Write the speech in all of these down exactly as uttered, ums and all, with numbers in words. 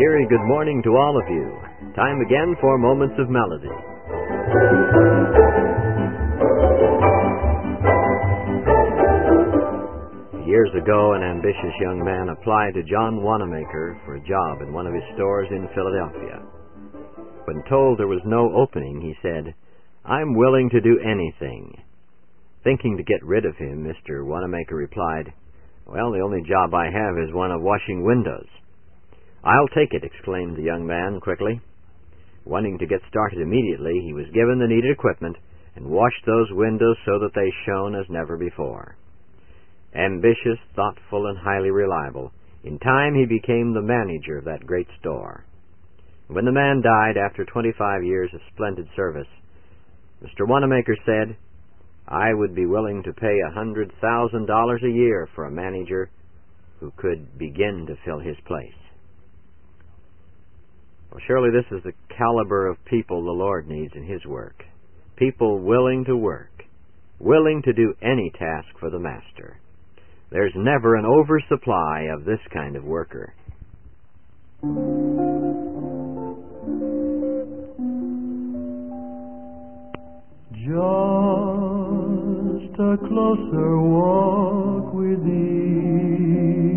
cheery good morning to all of you. Time again for Moments of Melody. Years ago, an ambitious young man applied to John Wanamaker for a job in one of his stores in Philadelphia. When told there was no opening, he said, "I'm willing to do anything." Thinking to get rid of him, Mister Wanamaker replied, "Well, the only job I have is one of washing windows." "I'll take it," exclaimed the young man quickly. Wanting to get started immediately, he was given the needed equipment and washed those windows so that they shone as never before. Ambitious, thoughtful, and highly reliable, in time he became the manager of that great store. When the man died after twenty-five years of splendid service, Mister Wanamaker said, "I would be willing to pay a hundred thousand dollars a year for a manager who could begin to fill his place." Well, surely this is the caliber of people the Lord needs in His work. People willing to work, willing to do any task for the Master. There's never an oversupply of this kind of worker. Just a closer walk with Thee.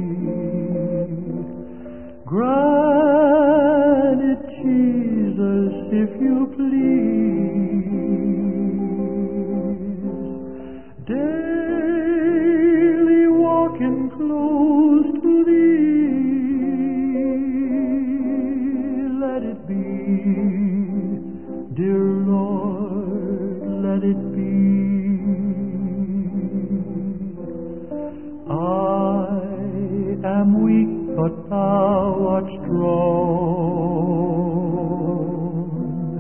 Grant it, Jesus, if you please. Daily walking close to Thee. Let it be, dear Lord, let it be. I am weak, but Thou art strong.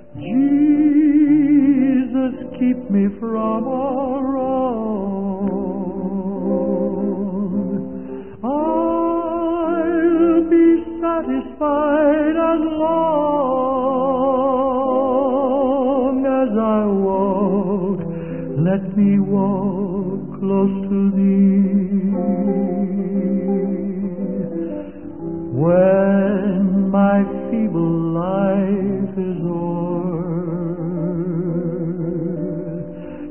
Jesus, keep me from all wrong. I'll be satisfied as long as I walk. Let me walk close to Thee. When my feeble life is o'er,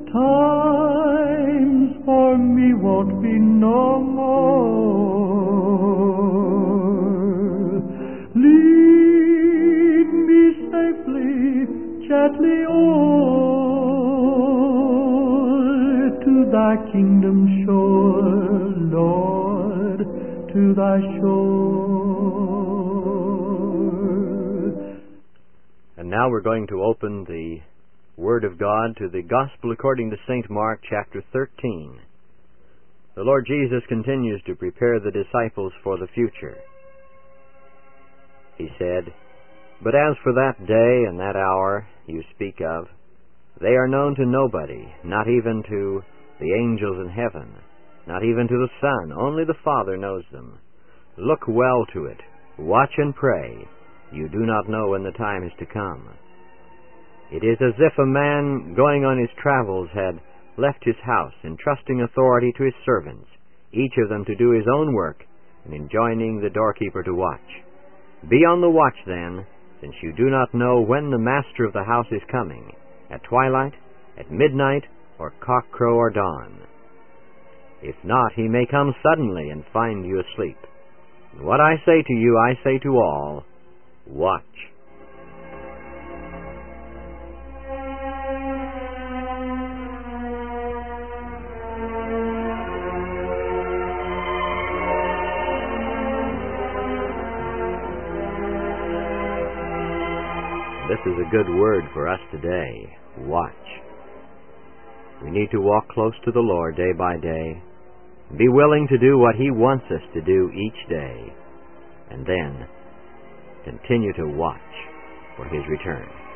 times for me won't be no more. Lead me safely, gently o'er to Thy kingdom shore, Lord, to Thy shore. And now we're going to open the Word of God to the Gospel according to Saint Mark, chapter thirteen. The Lord Jesus continues to prepare the disciples for the future. He said, "But as for that day and that hour you speak of, they are known to nobody, not even to the angels in heaven, not even to the Son. Only the Father knows them. Look well to it. Watch and pray. You do not know when the time is to come." It is as if a man going on his travels had left his house, entrusting authority to his servants, each of them to do his own work, and enjoining the doorkeeper to watch. Be on the watch, then, since you do not know when the master of the house is coming, at twilight, at midnight, or cockcrow or dawn. If not, he may come suddenly and find you asleep. And what I say to you, I say to all, watch. This is a good word for us today. Watch. We need to walk close to the Lord day by day, be willing to do what He wants us to do each day, and then continue to watch for His return.